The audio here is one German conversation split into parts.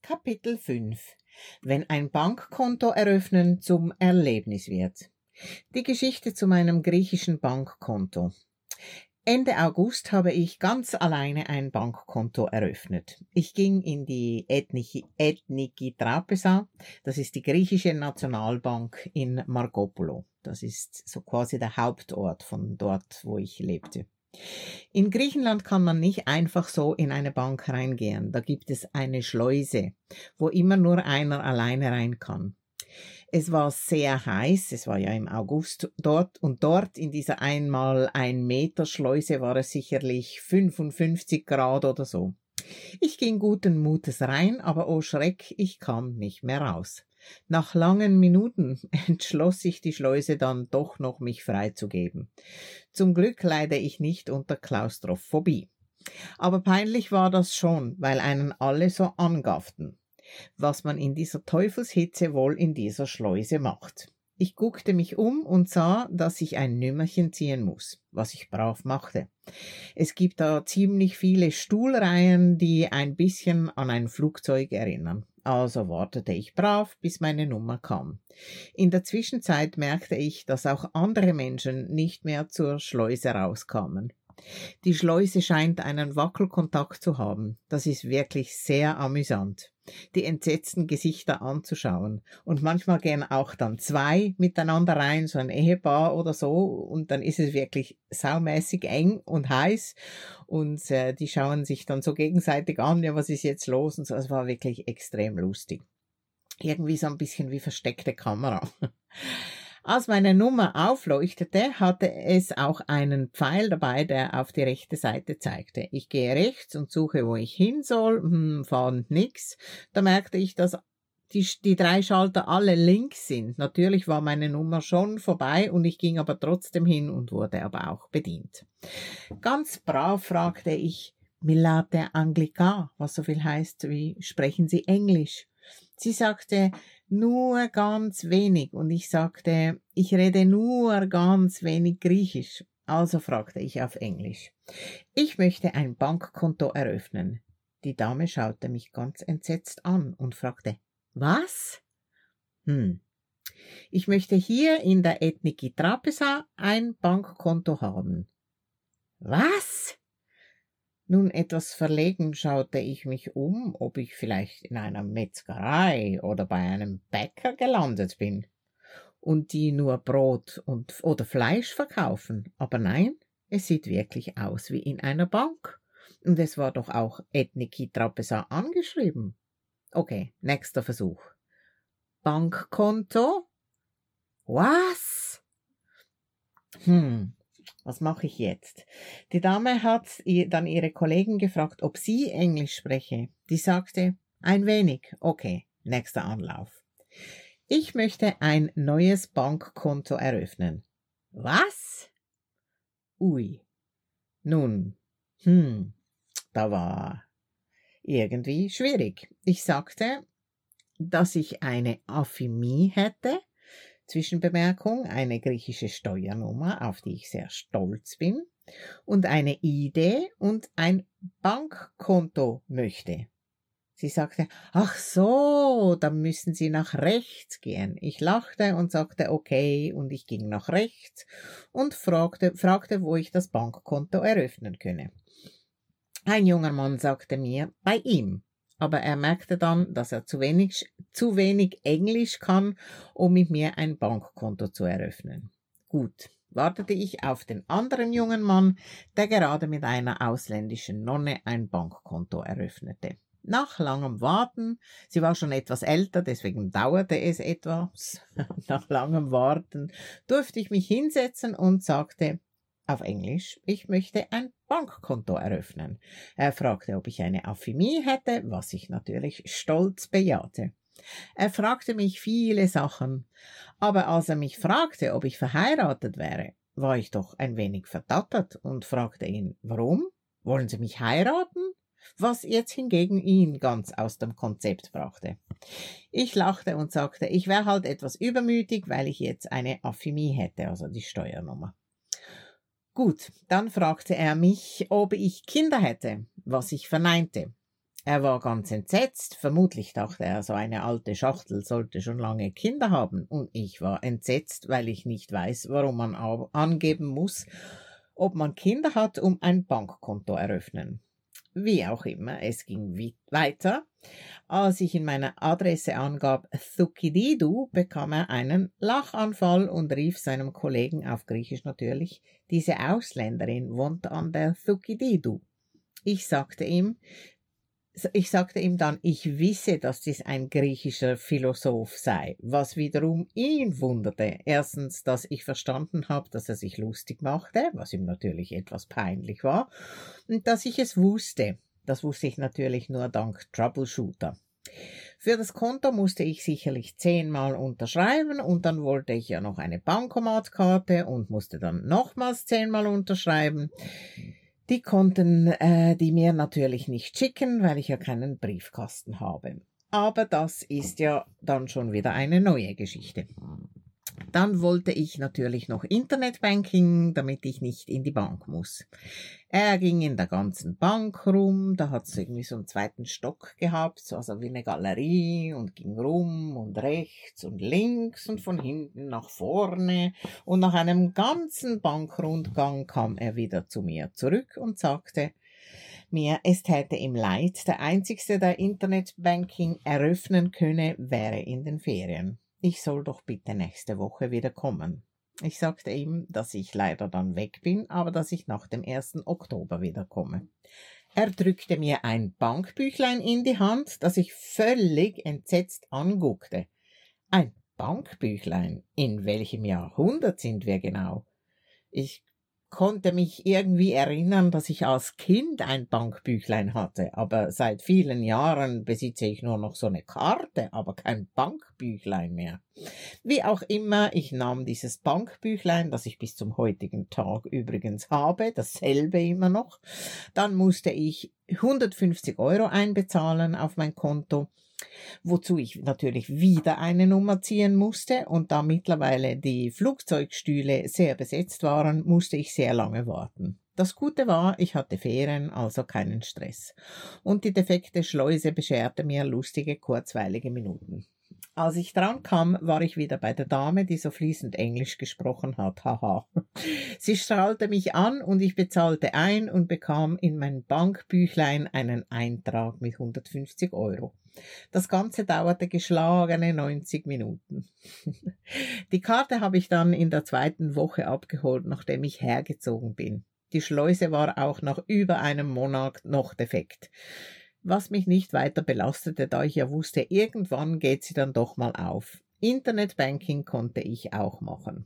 Kapitel 5 Wenn ein Bankkonto eröffnen zum Erlebnis wird. Die Geschichte zu meinem griechischen Bankkonto. Ende August habe ich ganz alleine ein Bankkonto eröffnet. Ich ging in die Ethniki Trapeza, das ist die griechische Nationalbank in Markopoulo. Das ist so quasi der Hauptort von dort, wo ich lebte. In Griechenland kann man nicht einfach so in eine Bank reingehen. Da gibt es eine Schleuse, wo immer nur einer alleine rein kann. Es war sehr heiß, es war ja im August dort und dort in dieser einmal 1 Meter Schleuse war es sicherlich 55 Grad oder so. Ich ging guten Mutes rein, aber oh Schreck, ich kam nicht mehr raus. Nach langen Minuten entschloss sich die Schleuse dann doch noch, mich freizugeben. Zum Glück leide ich nicht unter Klaustrophobie. Aber peinlich war das schon, weil einen alle so angafften, was man in dieser Teufelshitze wohl in dieser Schleuse macht. Ich guckte mich um und sah, dass ich ein Nümmerchen ziehen muss, was ich brav machte. Es gibt da ziemlich viele Stuhlreihen, die ein bisschen an ein Flugzeug erinnern. Also wartete ich brav, bis meine Nummer kam. In der Zwischenzeit merkte ich, dass auch andere Menschen nicht mehr zur Schleuse rauskamen. Die Schleuse scheint einen Wackelkontakt zu haben. Das ist wirklich sehr amüsant, die entsetzten Gesichter anzuschauen. Und manchmal gehen auch dann 2 miteinander rein, so ein Ehepaar oder so, und dann ist es wirklich saumäßig eng und heiß und die schauen sich dann so gegenseitig an, ja, was ist jetzt los und so. Es war wirklich extrem lustig. Irgendwie so ein bisschen wie versteckte Kamera. Als meine Nummer aufleuchtete, hatte es auch einen Pfeil dabei, der auf die rechte Seite zeigte. Ich gehe rechts und suche, wo ich hin soll, fand nix. Da merkte ich, dass die 3 Schalter alle links sind. Natürlich war meine Nummer schon vorbei und ich ging aber trotzdem hin und wurde aber auch bedient. Ganz brav fragte ich, Milate Anglica, was so viel heißt wie, sprechen Sie Englisch? Sie sagte, nur ganz wenig, und ich sagte, ich rede nur ganz wenig Griechisch. Also fragte ich auf Englisch. Ich möchte ein Bankkonto eröffnen. Die Dame schaute mich ganz entsetzt an und fragte, was? Ich möchte hier in der Ethniki Trapeza ein Bankkonto haben. Was? Nun, etwas verlegen schaute ich mich um, ob ich vielleicht in einer Metzgerei oder bei einem Bäcker gelandet bin und die nur Brot oder Fleisch verkaufen. Aber nein, es sieht wirklich aus wie in einer Bank. Und es war doch auch Ethniki Trapeza angeschrieben. Okay, nächster Versuch. Bankkonto? Was? Was mache ich jetzt? Die Dame hat dann ihre Kollegin gefragt, ob sie Englisch spreche. Die sagte, ein wenig. Okay, nächster Anlauf. Ich möchte ein neues Bankkonto eröffnen. Was? Ui. Nun, da war irgendwie schwierig. Ich sagte, dass ich eine Affimie hätte, Zwischenbemerkung, eine griechische Steuernummer, auf die ich sehr stolz bin, und eine ID und ein Bankkonto möchte. Sie sagte, ach so, dann müssen Sie nach rechts gehen. Ich lachte und sagte okay, und ich ging nach rechts und fragte, wo ich das Bankkonto eröffnen könne. Ein junger Mann sagte mir, bei ihm. Aber er merkte dann, dass er zu wenig Englisch kann, um mit mir ein Bankkonto zu eröffnen. Gut, wartete ich auf den anderen jungen Mann, der gerade mit einer ausländischen Nonne ein Bankkonto eröffnete. Nach langem Warten, sie war schon etwas älter, deswegen dauerte es etwas, nach langem Warten durfte ich mich hinsetzen und sagte auf Englisch, ich möchte ein Bankkonto eröffnen. Er fragte, ob ich eine Affimie hätte, was ich natürlich stolz bejahte. Er fragte mich viele Sachen, aber als er mich fragte, ob ich verheiratet wäre, war ich doch ein wenig verdattert und fragte ihn, warum? Wollen Sie mich heiraten? Was jetzt hingegen ihn ganz aus dem Konzept brachte. Ich lachte und sagte, ich wäre halt etwas übermütig, weil ich jetzt eine Affimie hätte, also die Steuernummer. Gut, dann fragte er mich, ob ich Kinder hätte, was ich verneinte. Er war ganz entsetzt, vermutlich dachte er, so eine alte Schachtel sollte schon lange Kinder haben, und ich war entsetzt, weil ich nicht weiß, warum man angeben muss, ob man Kinder hat, um ein Bankkonto eröffnen. Wie auch immer, es ging weiter. Als ich in meiner Adresse angab Thukydidu, bekam er einen Lachanfall und rief seinem Kollegen auf Griechisch natürlich, diese Ausländerin wohnt an der Thukydidu. Ich sagte ihm dann, ich wisse, dass dies ein griechischer Philosoph sei, was wiederum ihn wunderte. Erstens, dass ich verstanden habe, dass er sich lustig machte, was ihm natürlich etwas peinlich war, und dass ich es wusste. Das wusste ich natürlich nur dank Troubleshooter. Für das Konto musste ich sicherlich 10-mal unterschreiben und dann wollte ich ja noch eine Bankomatkarte und musste dann nochmals 10-mal unterschreiben. Die konnten die mir natürlich nicht schicken, weil ich ja keinen Briefkasten habe. Aber das ist ja dann schon wieder eine neue Geschichte. Dann wollte ich natürlich noch Internetbanking, damit ich nicht in die Bank muss. Er ging in der ganzen Bank rum, da hat es irgendwie so einen zweiten Stock gehabt, also wie eine Galerie, und ging rum und rechts und links und von hinten nach vorne, und nach einem ganzen Bankrundgang kam er wieder zu mir zurück und sagte mir, es täte ihm leid, der Einzige, der Internetbanking eröffnen könne, wäre in den Ferien. Ich soll doch bitte nächste Woche wieder kommen. Ich sagte ihm, dass ich leider dann weg bin, aber dass ich nach dem 1. Oktober wieder komme. Er drückte mir ein Bankbüchlein in die Hand, das ich völlig entsetzt anguckte. Ein Bankbüchlein? In welchem Jahrhundert sind wir genau? Ich konnte mich irgendwie erinnern, dass ich als Kind ein Bankbüchlein hatte, aber seit vielen Jahren besitze ich nur noch so eine Karte, aber kein Bankbüchlein mehr. Wie auch immer, ich nahm dieses Bankbüchlein, das ich bis zum heutigen Tag übrigens habe, dasselbe immer noch. Dann musste ich 150 € einbezahlen auf mein Konto, wozu ich natürlich wieder eine Nummer ziehen musste, und da mittlerweile die Flugzeugstühle sehr besetzt waren, musste ich sehr lange warten. Das Gute war, ich hatte Ferien, also keinen Stress. Und die defekte Schleuse bescherte mir lustige, kurzweilige Minuten. Als ich dran kam, war ich wieder bei der Dame, die so fließend Englisch gesprochen hat. Haha. Sie strahlte mich an und ich bezahlte ein und bekam in mein Bankbüchlein einen Eintrag mit 150 €. Das Ganze dauerte geschlagene 90 Minuten. Die Karte habe ich dann in der 2. Woche abgeholt, nachdem ich hergezogen bin. Die Schleuse war auch nach über einem Monat noch defekt, was mich nicht weiter belastete, da ich ja wusste, irgendwann geht sie dann doch mal auf. Internetbanking konnte ich auch machen.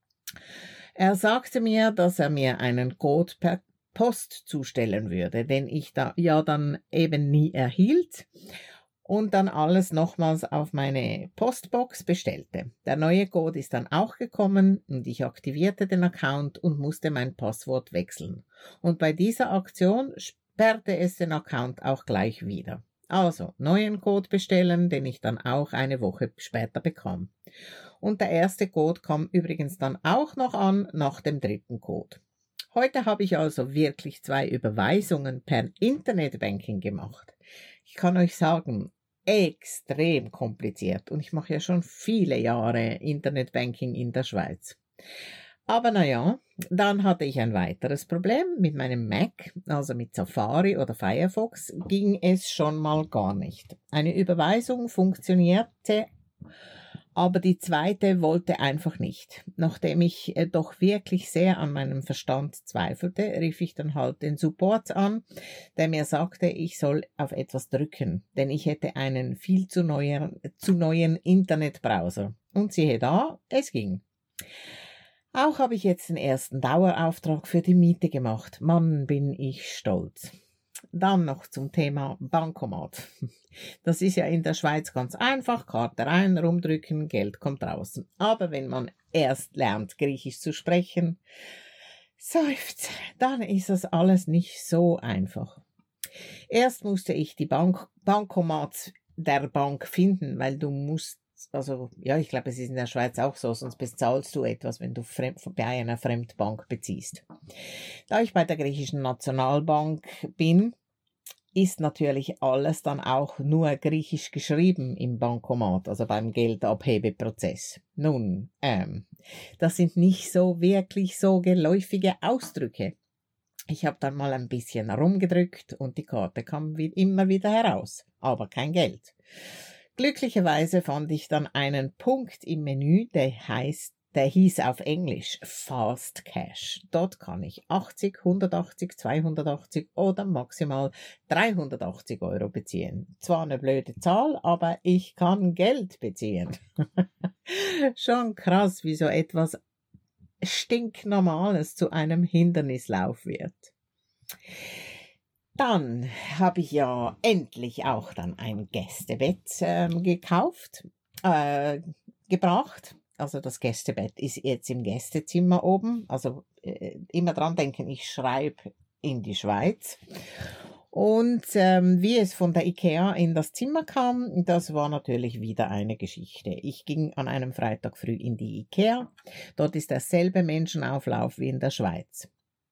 Er sagte mir, dass er mir einen Code per Post zustellen würde, den ich da ja dann eben nie erhielt, und dann alles nochmals auf meine Postbox bestellte. Der neue Code ist dann auch gekommen und ich aktivierte den Account und musste mein Passwort wechseln. Und bei dieser Aktion sperrte es den Account auch gleich wieder. Also, neuen Code bestellen, den ich dann auch eine Woche später bekam. Und der erste Code kam übrigens dann auch noch an nach dem 3. Code. Heute habe ich also wirklich 2 Überweisungen per Internetbanking gemacht. Ich kann euch sagen, extrem kompliziert, und ich mache ja schon viele Jahre Internetbanking in der Schweiz. Aber naja, dann hatte ich ein weiteres Problem. Mit meinem Mac, also mit Safari oder Firefox, ging es schon mal gar nicht. Eine Überweisung funktionierte, aber die zweite wollte einfach nicht. Nachdem ich doch wirklich sehr an meinem Verstand zweifelte, rief ich dann halt den Support an, der mir sagte, ich soll auf etwas drücken, denn ich hätte einen viel zu neuen Internetbrowser. Und siehe da, es ging. Auch habe ich jetzt den ersten Dauerauftrag für die Miete gemacht. Mann, bin ich stolz. Dann noch zum Thema Bankomat. Das ist ja in der Schweiz ganz einfach. Karte rein, rumdrücken, Geld kommt draußen. Aber wenn man erst lernt, Griechisch zu sprechen, seufzt, dann ist das alles nicht so einfach. Erst musste ich die Bankomats der Bank finden, weil du musst, also ja, ich glaube, es ist in der Schweiz auch so, sonst bezahlst du etwas, wenn du bei einer Fremdbank beziehst. Da ich bei der griechischen Nationalbank bin, ist natürlich alles dann auch nur griechisch geschrieben im Bankomat, also beim Geldabhebeprozess. Nun, das sind nicht so wirklich so geläufige Ausdrücke. Ich habe dann mal ein bisschen rumgedrückt und die Karte kam immer wieder heraus, aber kein Geld. Glücklicherweise fand ich dann einen Punkt im Menü, der hieß auf Englisch Fast Cash. Dort kann ich 80, 180, 280 oder maximal 380 Euro beziehen. Zwar eine blöde Zahl, aber ich kann Geld beziehen. Schon krass, wie so etwas Stinknormales zu einem Hindernislauf wird. Dann habe ich ja endlich auch dann ein Gästebett gebracht. Also das Gästebett ist jetzt im Gästezimmer oben. Also immer dran denken, ich schreibe in die Schweiz. Und wie es von der IKEA in das Zimmer kam, das war natürlich wieder eine Geschichte. Ich ging an einem Freitag früh in die IKEA. Dort ist derselbe Menschenauflauf wie in der Schweiz.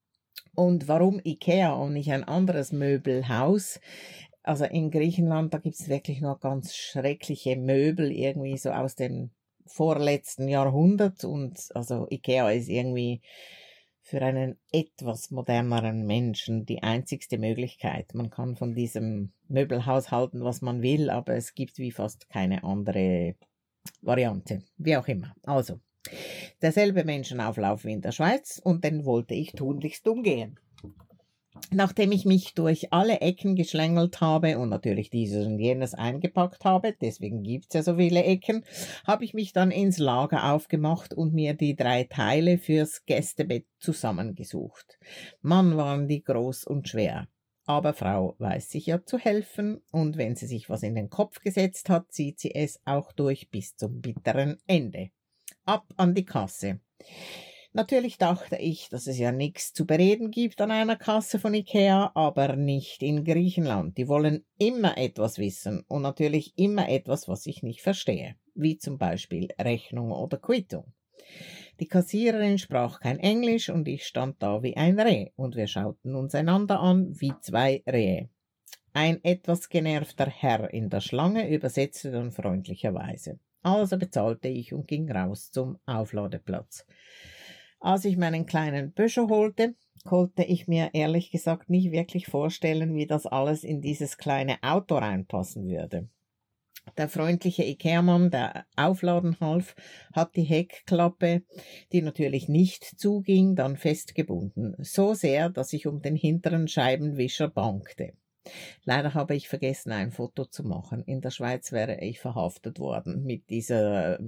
Und warum IKEA und nicht ein anderes Möbelhaus? Also in Griechenland, da gibt es wirklich noch ganz schreckliche Möbel, irgendwie so aus dem vorletzten Jahrhundert. Und also IKEA ist irgendwie für einen etwas moderneren Menschen die einzigste Möglichkeit. Man kann von diesem Möbelhaus halten, was man will, aber es gibt wie fast keine andere Variante. Wie auch immer. Also, derselbe Menschenauflauf wie in der Schweiz und den wollte ich tunlichst umgehen. Nachdem ich mich durch alle Ecken geschlängelt habe und natürlich dieses und jenes eingepackt habe, deswegen gibt's ja so viele Ecken, habe ich mich dann ins Lager aufgemacht und mir die 3 Teile fürs Gästebett zusammengesucht. Mann, waren die groß und schwer. Aber Frau weiß sich ja zu helfen und wenn sie sich was in den Kopf gesetzt hat, zieht sie es auch durch bis zum bitteren Ende. Ab an die Kasse. Natürlich dachte ich, dass es ja nichts zu bereden gibt an einer Kasse von IKEA, aber nicht in Griechenland. Die wollen immer etwas wissen und natürlich immer etwas, was ich nicht verstehe, wie zum Beispiel Rechnung oder Quittung. Die Kassiererin sprach kein Englisch und ich stand da wie ein Reh und wir schauten uns einander an wie 2 Rehe. Ein etwas genervter Herr in der Schlange übersetzte dann freundlicherweise. Also bezahlte ich und ging raus zum Aufladeplatz. Als ich meinen kleinen Peugeot holte, konnte ich mir ehrlich gesagt nicht wirklich vorstellen, wie das alles in dieses kleine Auto reinpassen würde. Der freundliche Ikea-Mann, der aufladen half, hat die Heckklappe, die natürlich nicht zuging, dann festgebunden. So sehr, dass ich um den hinteren Scheibenwischer bangte. Leider habe ich vergessen, ein Foto zu machen. In der Schweiz wäre ich verhaftet worden mit dieser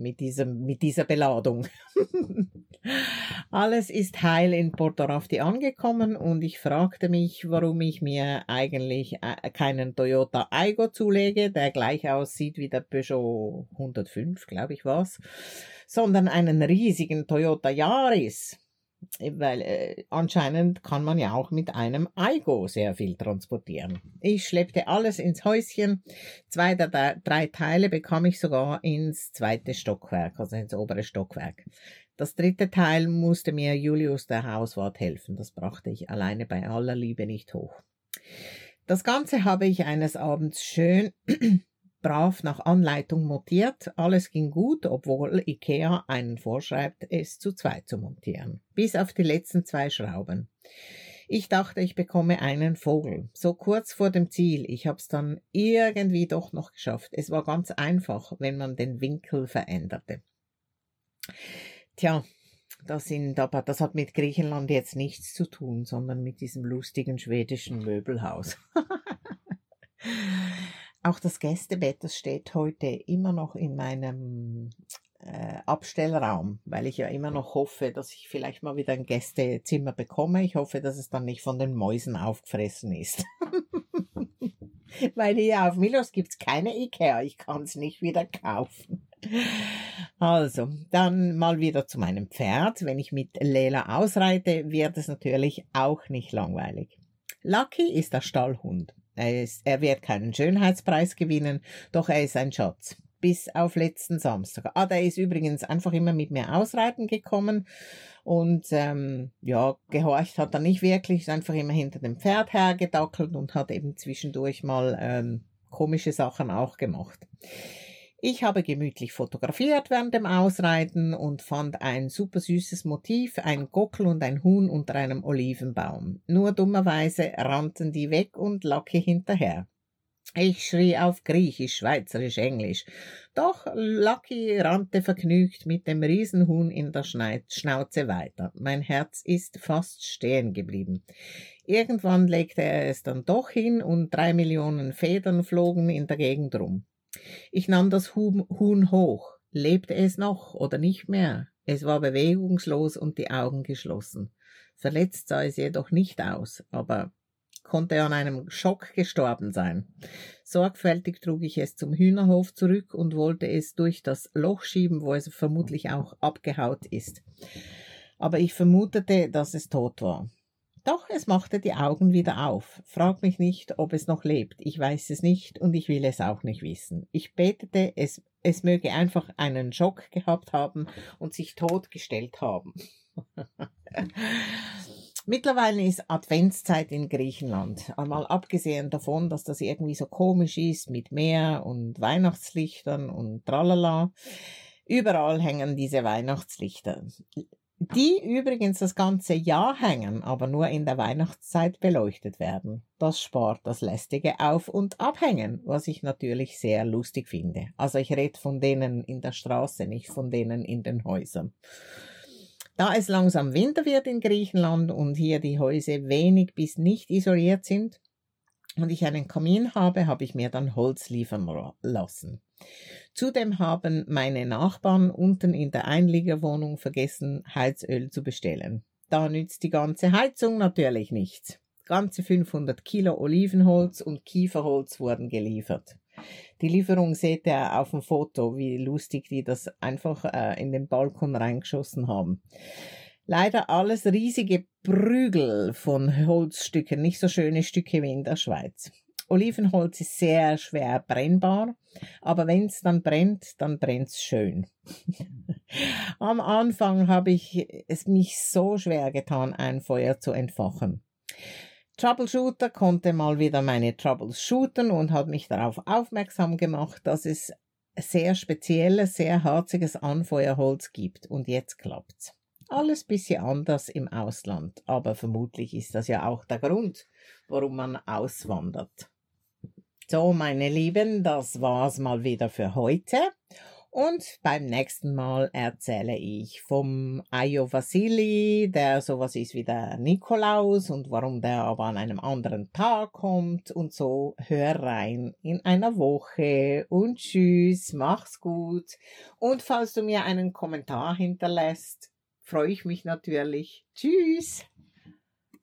Beladung. Alles ist heil in Porto Rafti angekommen und ich fragte mich, warum ich mir eigentlich keinen Toyota Aygo zulege, der gleich aussieht wie der Peugeot 105, glaube ich war's, sondern einen riesigen Toyota Yaris. Weil anscheinend kann man ja auch mit einem Aygo sehr viel transportieren. Ich schleppte alles ins Häuschen. 2 der 3 Teile bekam ich sogar ins 2. Stockwerk, also ins obere Stockwerk. Das 3. Teil musste mir Julius, der Hauswart, helfen. Das brachte ich alleine bei aller Liebe nicht hoch. Das Ganze habe ich eines Abends schön brav nach Anleitung montiert. Alles ging gut, obwohl IKEA einen vorschreibt, es zu 2 zu montieren. Bis auf die letzten 2 Schrauben. Ich dachte, ich bekomme einen Vogel. So kurz vor dem Ziel. Ich habe es dann irgendwie doch noch geschafft. Es war ganz einfach, wenn man den Winkel veränderte. Tja, das hat mit Griechenland jetzt nichts zu tun, sondern mit diesem lustigen schwedischen Möbelhaus. Auch das Gästebett, das steht heute immer noch in meinem Abstellraum, weil ich ja immer noch hoffe, dass ich vielleicht mal wieder ein Gästezimmer bekomme. Ich hoffe, dass es dann nicht von den Mäusen aufgefressen ist. Weil hier auf Milos gibt's keine Ikea, ich kann es nicht wieder kaufen. Also, dann mal wieder zu meinem Pferd. Wenn ich mit Lela ausreite, wird es natürlich auch nicht langweilig. Lucky ist der Stallhund. Er wird keinen Schönheitspreis gewinnen, doch er ist ein Schatz. bis auf letzten Samstag. Der ist übrigens einfach immer mit mir ausreiten gekommen und gehorcht hat er nicht wirklich, ist einfach immer hinter dem Pferd hergedackelt und hat eben zwischendurch mal komische Sachen auch gemacht. Ich habe gemütlich fotografiert während dem Ausreiten und fand ein super süßes Motiv, ein Gockel und ein Huhn unter einem Olivenbaum. Nur dummerweise rannten die weg und Lucky hinterher. Ich schrie auf Griechisch, Schweizerisch, Englisch. Doch Lucky rannte vergnügt mit dem Riesenhuhn in der Schnauze weiter. Mein Herz ist fast stehen geblieben. Irgendwann legte er es dann doch hin und 3 Millionen Federn flogen in der Gegend rum. Ich nahm das Huhn hoch. Lebte es noch oder nicht mehr? Es war bewegungslos und die Augen geschlossen. Verletzt sah es jedoch nicht aus, aber konnte an einem Schock gestorben sein. Sorgfältig trug ich es zum Hühnerhof zurück und wollte es durch das Loch schieben, wo es vermutlich auch abgehaut ist. Aber ich vermutete, dass es tot war. Doch es machte die Augen wieder auf. Frag mich nicht, ob es noch lebt. Ich weiß es nicht und ich will es auch nicht wissen. Ich betete, es möge einfach einen Schock gehabt haben und sich totgestellt haben. Mittlerweile ist Adventszeit in Griechenland. Einmal abgesehen davon, dass das irgendwie so komisch ist mit Meer und Weihnachtslichtern und tralala. Überall hängen diese Weihnachtslichter. Die übrigens das ganze Jahr hängen, aber nur in der Weihnachtszeit beleuchtet werden. Das spart das lästige Auf- und Abhängen, was ich natürlich sehr lustig finde. Also ich rede von denen in der Straße, nicht von denen in den Häusern. Da es langsam Winter wird in Griechenland und hier die Häuser wenig bis nicht isoliert sind und ich einen Kamin habe, habe ich mir dann Holz liefern lassen. Zudem haben meine Nachbarn unten in der Einliegerwohnung vergessen, Heizöl zu bestellen. Da nützt die ganze Heizung natürlich nichts. Ganze 500 Kilo Olivenholz und Kieferholz wurden geliefert. Die Lieferung seht ihr auf dem Foto, wie lustig die das einfach in den Balkon reingeschossen haben. Leider alles riesige Prügel von Holzstücken, nicht so schöne Stücke wie in der Schweiz. Olivenholz ist sehr schwer brennbar, aber wenn es dann brennt's schön. Am Anfang habe ich es mich so schwer getan, ein Feuer zu entfachen. Troubleshooter konnte mal wieder meine Troubles shooten und hat mich darauf aufmerksam gemacht, dass es sehr spezielles, sehr harziges Anfeuerholz gibt und jetzt klappt's. Alles bisschen anders im Ausland, aber vermutlich ist das ja auch der Grund, warum man auswandert. So, meine Lieben, das war's mal wieder für heute. Und beim nächsten Mal erzähle ich vom Aio Vasili, der sowas ist wie der Nikolaus und warum der aber an einem anderen Tag kommt und so. Hör rein in einer Woche und tschüss, mach's gut. Und falls du mir einen Kommentar hinterlässt, freue ich mich natürlich. Tschüss!